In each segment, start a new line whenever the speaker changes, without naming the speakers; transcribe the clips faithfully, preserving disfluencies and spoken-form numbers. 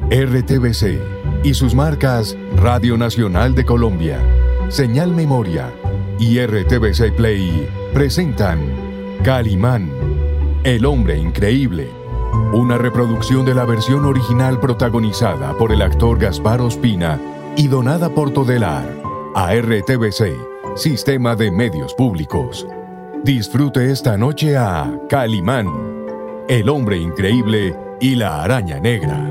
R T V C y sus marcas Radio Nacional de Colombia, Señal Memoria y R T V C Play presentan Calimán, el hombre increíble, una reproducción de la versión original protagonizada por el actor Gaspar Ospina y donada por Todelar a R T V C, Sistema de Medios Públicos. Disfrute esta noche a Calimán, el hombre increíble y la araña negra.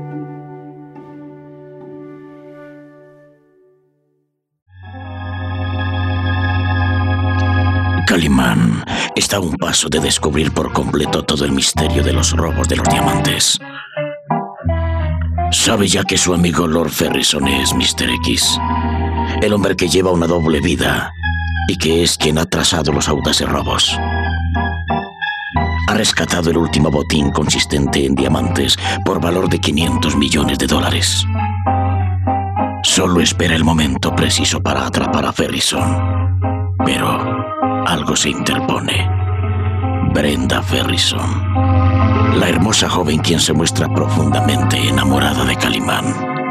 Calimán está a un paso de descubrir por completo todo el misterio de los robos de los diamantes. Sabe ya que su amigo Lord Ferrison es mister X, el hombre que lleva una doble vida y que es quien ha trazado los audaces robos. Ha rescatado el último botín consistente en diamantes por valor de quinientos millones de dólares. Solo espera el momento preciso para atrapar a Ferrison. Pero algo se interpone. Brenda Ferrison, la hermosa joven quien se muestra profundamente enamorada de Calimán.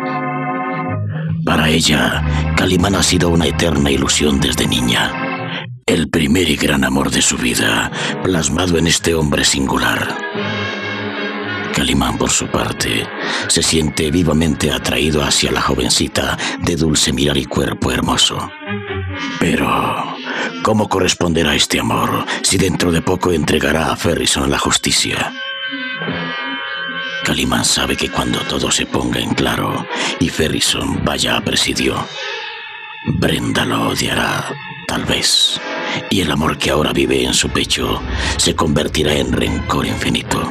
Para ella, Calimán ha sido una eterna ilusión desde niña. El primer y gran amor de su vida, plasmado en este hombre singular. Calimán, por su parte, se siente vivamente atraído hacia la jovencita de dulce mirar y cuerpo hermoso. Pero ¿cómo corresponderá este amor si dentro de poco entregará a Ferrison a la justicia? Calimán sabe que cuando todo se ponga en claro y Ferrison vaya a presidio, Brenda lo odiará, tal vez, y el amor que ahora vive en su pecho se convertirá en rencor infinito.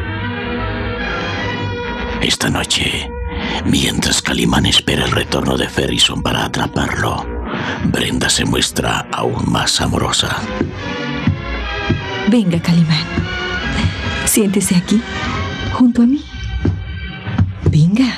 Esta noche, mientras Calimán espera el retorno de Ferrison para atraparlo, Brenda se muestra aún más amorosa.
Venga, Calimán. Siéntese aquí, junto a mí. Venga.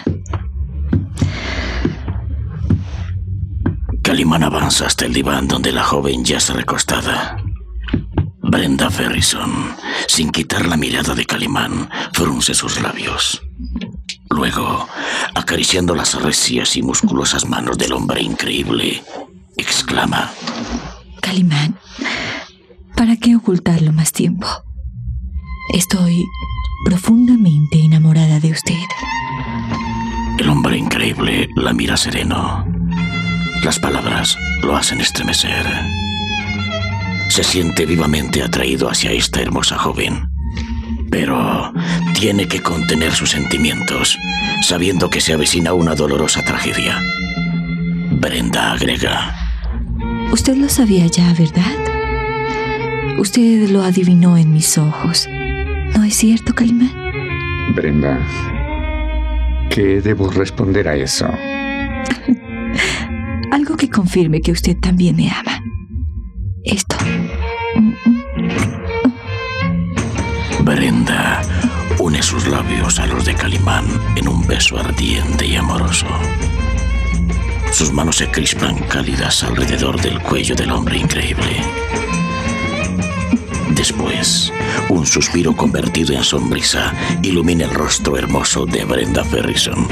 Calimán avanza hasta el diván donde la joven yace recostada. Brenda Ferrison, sin quitar la mirada de Calimán, frunce sus labios. Luego, acariciando las recias y musculosas manos del hombre increíble, exclama:
Calimán, ¿para qué ocultarlo más tiempo? Estoy profundamente enamorada de usted.
El hombre increíble la mira sereno. Las palabras lo hacen estremecer. Se siente vivamente atraído hacia esta hermosa joven, pero tiene que contener sus sentimientos, sabiendo que se avecina una dolorosa tragedia. Brenda agrega:
Usted lo sabía ya, ¿verdad? Usted lo adivinó en mis ojos. ¿No es cierto, Calimán?
Brenda, ¿qué debo responder a eso?
Algo que confirme que usted también me ama. Esto.
Brenda une sus labios a los de Calimán en un beso ardiente y amoroso. Sus manos se crispan cálidas alrededor del cuello del hombre increíble. Después, un suspiro convertido en sonrisa ilumina el rostro hermoso de Brenda Ferrison.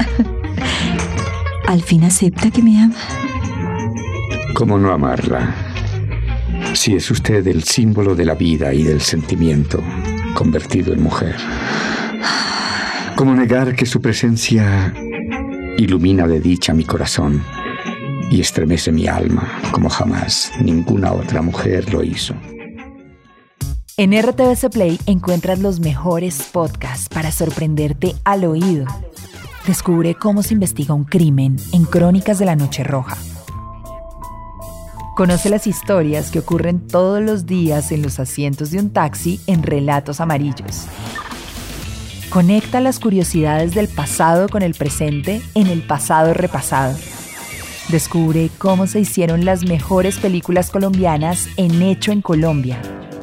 ¿Al fin acepta que me ama?
¿Cómo no amarla? Si es usted el símbolo de la vida y del sentimiento convertido en mujer. ¿Cómo negar que su presencia ilumina de dicha mi corazón y estremece mi alma como jamás ninguna otra mujer lo hizo?
En R T V C Play encuentras los mejores podcasts para sorprenderte al oído. Descubre cómo se investiga un crimen en Crónicas de la Noche Roja. Conoce las historias que ocurren todos los días en los asientos de un taxi en Relatos Amarillos. Conecta las curiosidades del pasado con el presente en El Pasado Repasado. Descubre cómo se hicieron las mejores películas colombianas en Hecho en Colombia.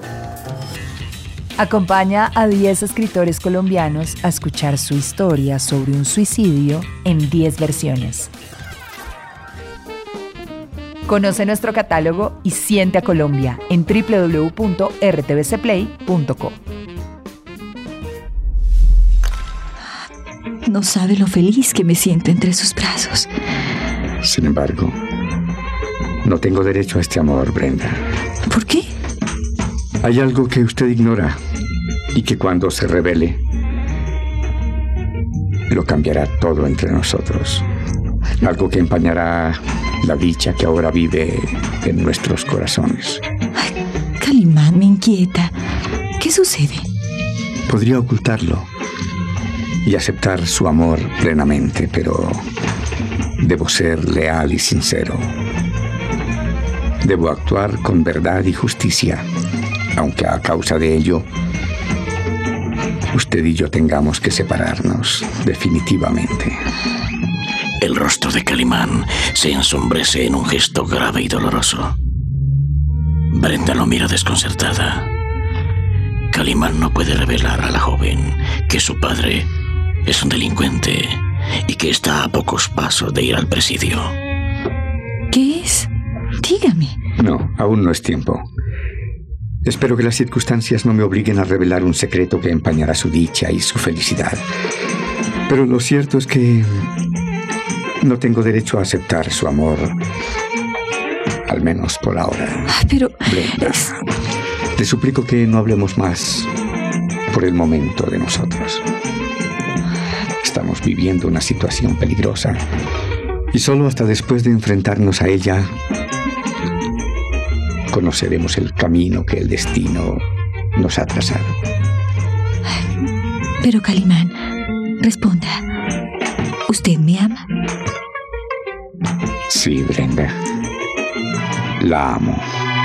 Acompaña a diez escritores colombianos a escuchar su historia sobre un suicidio en diez versiones. Conoce nuestro catálogo y siente a Colombia en doble u doble u doble u punto r t v c play punto co.
no sabe lo feliz que me siento entre sus brazos.
Sin embargo, no tengo derecho a este amor, Brenda.
¿Por qué?
Hay algo que usted ignora y que cuando se revele, lo cambiará todo entre nosotros. Algo que empañará la dicha que ahora vive en nuestros corazones.
Ay, Calimán, me inquieta. ¿Qué sucede?
Podría ocultarlo y aceptar su amor plenamente, pero debo ser leal y sincero. Debo actuar con verdad y justicia, aunque a causa de ello, usted y yo tengamos que separarnos definitivamente.
El rostro de Calimán se ensombrece en un gesto grave y doloroso. Brenda lo mira desconcertada. Calimán no puede revelar a la joven que su padre es un delincuente y que está a pocos pasos de ir al presidio.
¿Qué es? Dígame.
No, aún no es tiempo. Espero que las circunstancias no me obliguen a revelar un secreto que empañará su dicha y su felicidad. Pero lo cierto es que no tengo derecho a aceptar su amor, al menos por ahora.
Pero...
Brenda,
es...
te suplico que no hablemos más por el momento de nosotros. Estamos viviendo una situación peligrosa y solo hasta después de enfrentarnos a ella conoceremos el camino que el destino nos ha trazado.
Pero Calimán, responda. ¿Usted me ama?
Sí, Brenda. La amo.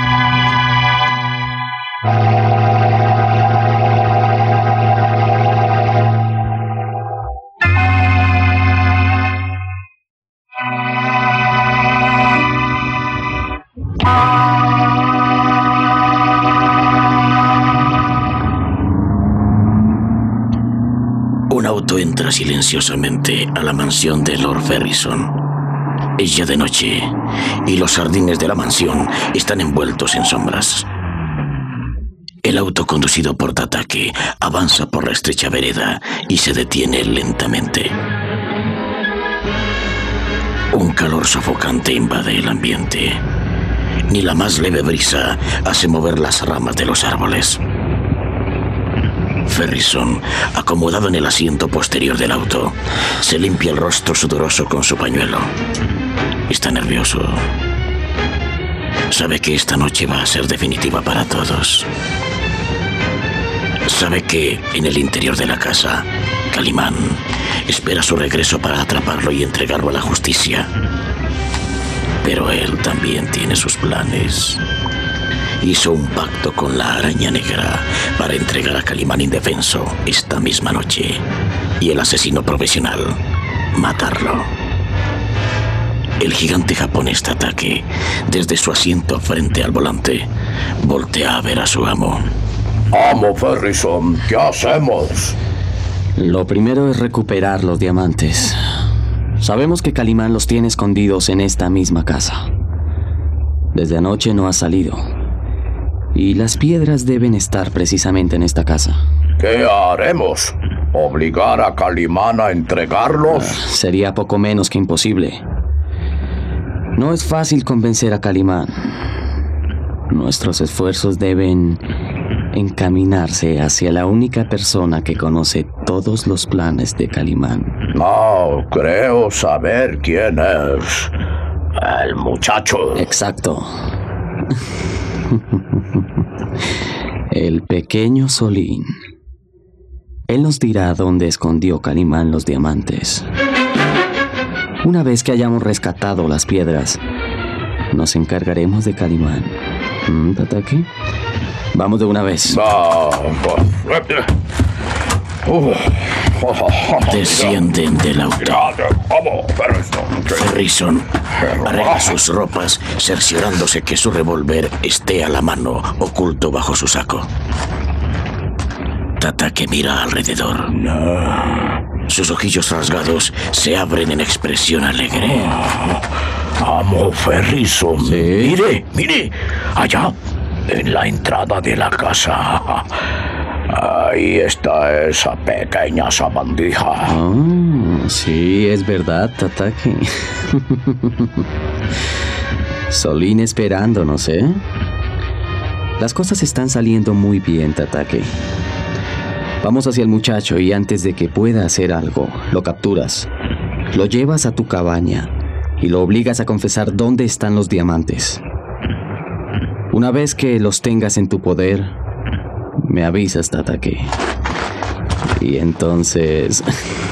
Un auto entra silenciosamente a la mansión de Lord Ferrison. Es ya de noche y los jardines de la mansión están envueltos en sombras. El auto conducido por Tatake avanza por la estrecha vereda y se detiene lentamente. Un calor sofocante invade el ambiente. Ni la más leve brisa hace mover las ramas de los árboles. Ferrison, acomodado en el asiento posterior del auto, se limpia el rostro sudoroso con su pañuelo. Está nervioso. Sabe que esta noche va a ser definitiva para todos. Sabe que en el interior de la casa, Calimán espera su regreso para atraparlo y entregarlo a la justicia. Pero él también tiene sus planes. Hizo un pacto con la araña negra para entregar a Calimán indefenso esta misma noche y el asesino profesional matarlo. El gigante japonés Tatake, desde su asiento frente al volante, voltea a ver a su amo.
Amo Ferrison, ¿qué hacemos?
Lo primero es recuperar los diamantes. Sabemos que Calimán los tiene escondidos en esta misma casa. Desde anoche no ha salido. Y las piedras deben estar precisamente en esta casa.
¿Qué haremos? ¿Obligar a Calimán a entregarlos?
Sería poco menos que imposible. No es fácil convencer a Calimán. Nuestros esfuerzos deben encaminarse hacia la única persona que conoce todos los planes de Calimán.
No, creo saber quién es. El muchacho.
Exacto. El pequeño Solín. Él nos dirá dónde escondió Calimán los diamantes. Una vez que hayamos rescatado las piedras, nos encargaremos de Calimán. ¿Mm, Tatake? Vamos de una vez.
Descienden del auto. Ferrison arregla sus ropas, cerciorándose que su revólver esté a la mano, oculto bajo su saco. Tatake mira alrededor. Sus ojillos rasgados se abren en expresión alegre.
Amo Ferrison.
¿Sí?
Mire, mire, allá, en la entrada de la casa. Ahí está esa pequeña sabandija.
Oh, sí, es verdad, Tatake. Solín esperándonos, ¿eh? Las cosas están saliendo muy bien, Tatake. Vamos hacia el muchacho y antes de que pueda hacer algo, lo capturas. Lo llevas a tu cabaña y lo obligas a confesar dónde están los diamantes. Una vez que los tengas en tu poder, me avisas, Tatake. Y entonces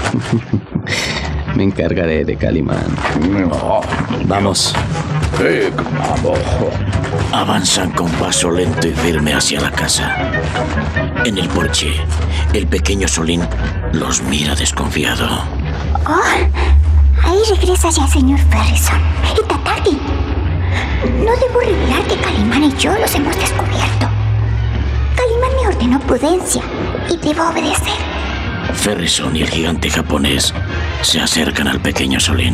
me encargaré de Calimán. Vamos.
Sí, vamos.
Avanzan con paso lento y firme hacia la casa. En el porche, el pequeño Solín los mira desconfiado.
Oh, ahí regresa ya, señor Ferrison. Y Tatake. No debo revelar que Calimán y yo los hemos descubierto. Calimán me ordenó prudencia y debo obedecer.
Ferrison y el gigante japonés se acercan al pequeño Solín.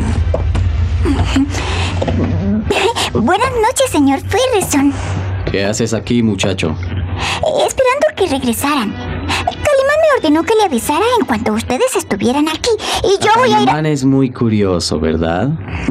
Buenas noches, señor Ferrison.
¿Qué haces aquí, muchacho?
Esperando que regresaran. Calimán me ordenó que le avisara en cuanto ustedes estuvieran aquí. Y yo voy a ir a...
Calimán es muy curioso, ¿verdad?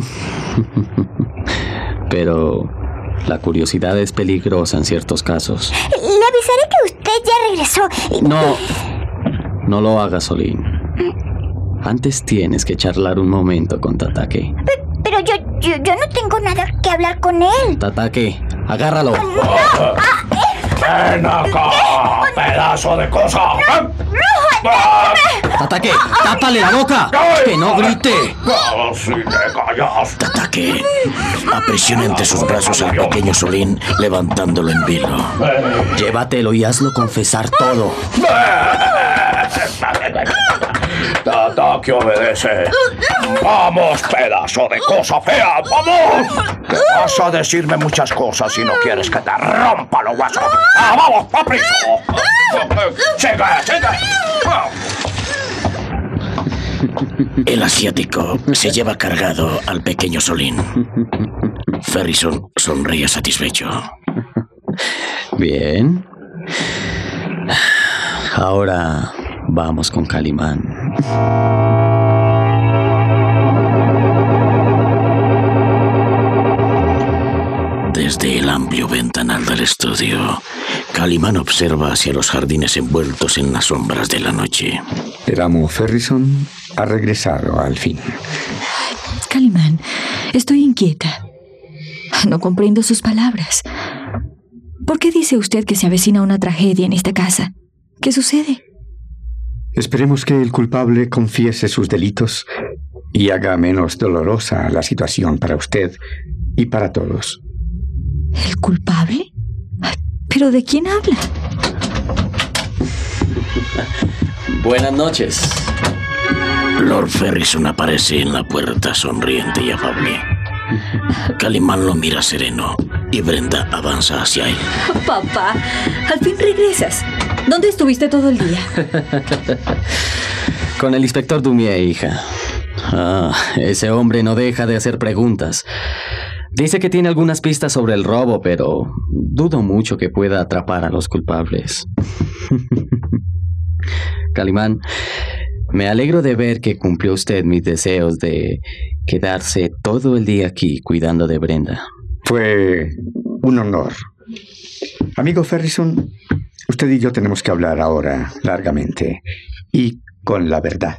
Pero la curiosidad es peligrosa en ciertos casos.
Le avisaré que usted ya regresó.
No, no lo hagas, Solín. Antes tienes que charlar un momento con Tatake.
Pero yo, yo, yo no tengo nada que hablar con él.
Tatake, agárralo.
¡No! ¡Ah, eh!
¡Ven acá, pedazo de cosa!
Tatake, tápale la boca. ¡Que no grite!
¡Si te callas!
Tatake aprisiona entre sus brazos al pequeño Solín, levantándolo en vilo.
Llévatelo y hazlo confesar todo.
Tatake obedece. ¡Vamos, pedazo de cosa fea! ¡Vamos! Que vas a decirme muchas cosas si no quieres que te rompa los huesos. ¡Ah, vamos, papriso! ¡Sigue, sigue!
El asiático se lleva cargado al pequeño Solín. Ferrison sonríe satisfecho.
Bien. Ahora vamos con Calimán.
Desde el amplio ventanal del estudio, Calimán observa hacia los jardines envueltos en las sombras de la noche.
El amo Ferrison ha regresado al fin.
Calimán, estoy inquieta. No comprendo sus palabras. ¿Por qué dice usted que se avecina una tragedia en esta casa? ¿Qué sucede?
Esperemos que el culpable confiese sus delitos y haga menos dolorosa la situación para usted y para todos.
¿El culpable? ¿Pero de quién habla?
Buenas noches.
Lord Ferrison aparece en la puerta sonriente y afable. Calimán lo mira sereno y Brenda avanza hacia él.
Papá, al fin regresas. ¿Dónde estuviste todo el día?
Con el inspector Dumier, hija. Ah, ese hombre no deja de hacer preguntas. Dice que tiene algunas pistas sobre el robo, pero dudo mucho que pueda atrapar a los culpables. Calimán, me alegro de ver que cumplió usted mis deseos de quedarse todo el día aquí cuidando de Brenda.
Fue un honor. Amigo Ferrison, usted y yo tenemos que hablar ahora largamente y con la verdad.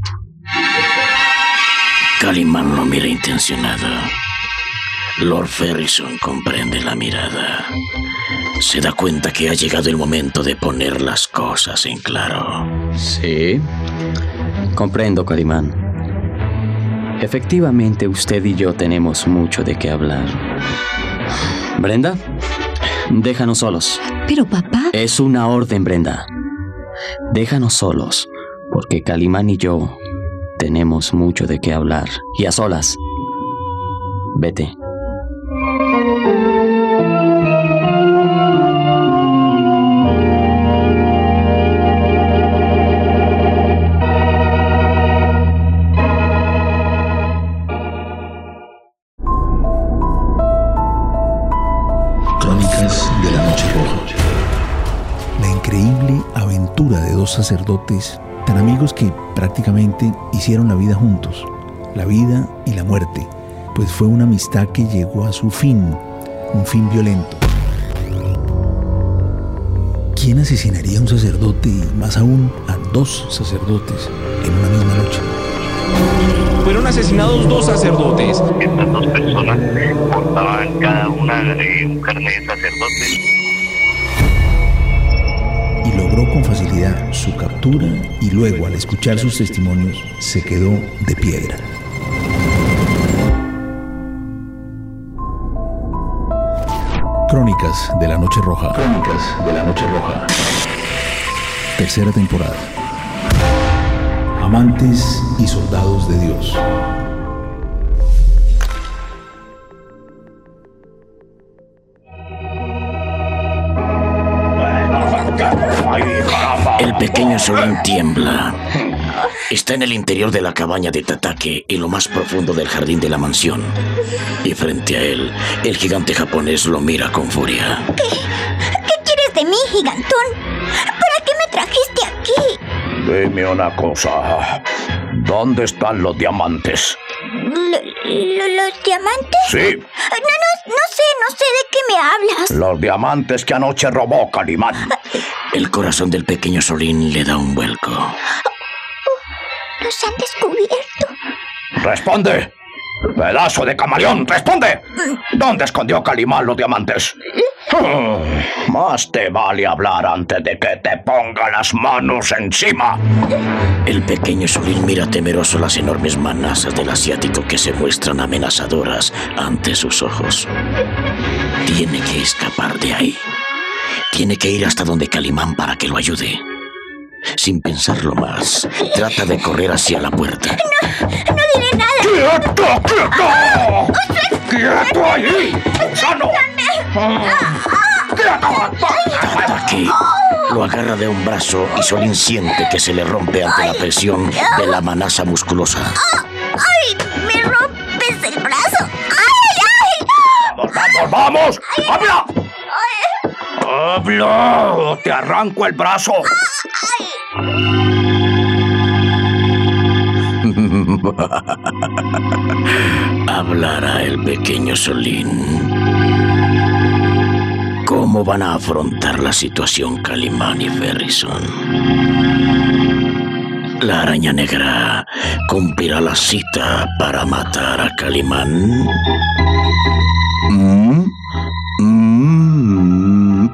Calimán lo mira intencionado. Lord Ferrison comprende la mirada. Se da cuenta que ha llegado el momento de poner las cosas en claro.
Sí, comprendo, Calimán. Efectivamente, usted y yo tenemos mucho de qué hablar. Brenda, déjanos solos.
Pero, papá...
Es una orden, Brenda. Déjanos solos, porque Calimán y yo tenemos mucho de qué hablar. Y a solas. Vete.
Crónicas de la Noche Roja. La increíble aventura de sacerdotes tan amigos que prácticamente hicieron la vida juntos, la vida y la muerte, pues fue una amistad que llegó a su fin, un fin violento. ¿Quién asesinaría a un sacerdote y más aún a dos sacerdotes en una misma noche?
Fueron asesinados dos sacerdotes.
Estas dos personas portaban cada una de un carnet de sacerdote.
Y logró con facilidad su captura y luego, al escuchar sus testimonios, se quedó de piedra. Crónicas de la Noche Roja. Crónicas de la Noche Roja. Tercera temporada. Amantes y soldados de Dios.
El pequeño Solín tiembla. Está en el interior de la cabaña de Tatake, en lo más profundo del jardín de la mansión. Y frente a él, el gigante japonés lo mira con furia.
¿Qué? ¿Qué quieres de mí, gigantón? ¿Para qué me trajiste aquí?
Dime una cosa. ¿Dónde están los diamantes?
¿Lo, lo, ¿Los diamantes?
Sí.
No, no, no sé, no sé de qué me hablas.
Los diamantes que anoche robó Calimán.
El corazón del pequeño Solín le da un vuelco.
Los han descubierto.
¡Responde! ¡Pedazo de camaleón! ¡Responde! ¿Dónde escondió Calimán los diamantes? Hmm, más te vale hablar antes de que te ponga las manos encima.
El pequeño Solín mira temeroso las enormes manazas del asiático que se muestran amenazadoras ante sus ojos. Tiene que escapar de ahí. Tiene que ir hasta donde Calimán para que lo ayude. Sin pensarlo más, trata de correr hacia la puerta.
No, no diré nada.
¡Quieto, quieto! ¡Quieto ahí! ¡Gusano! ¡Quieto!
Tatake lo agarra de un brazo y Solín siente que se le rompe ante la presión de la manaza musculosa.
¡Ay! ¡Me rompes el brazo! ¡Ay, ay!
¡Vamos, vamos, vamos! ¡Habla! ¡Habla! ¡O te arranco el brazo!
Hablará el pequeño Solín. ¿Cómo van a afrontar la situación Calimán y Ferrison? La araña negra cumplirá la cita para matar a Calimán. ¿Mm? ¿Mm?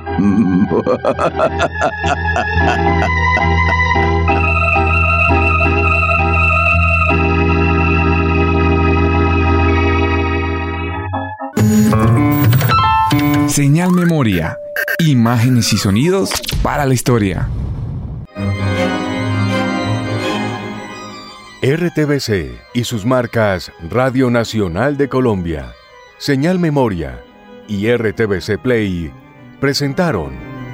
Señal Memoria. Imágenes y sonidos para la historia.
R T V C y sus marcas Radio Nacional de Colombia, Señal Memoria y R T V C Play presentaron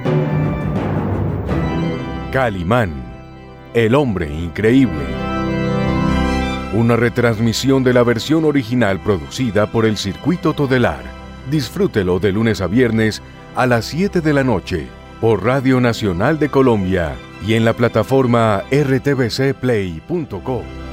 Calimán, el hombre increíble. Una retransmisión de la versión original producida por el Circuito Todelar. Disfrútelo de lunes a viernes a las siete de la noche por Radio Nacional de Colombia y en la plataforma r t v c play punto co.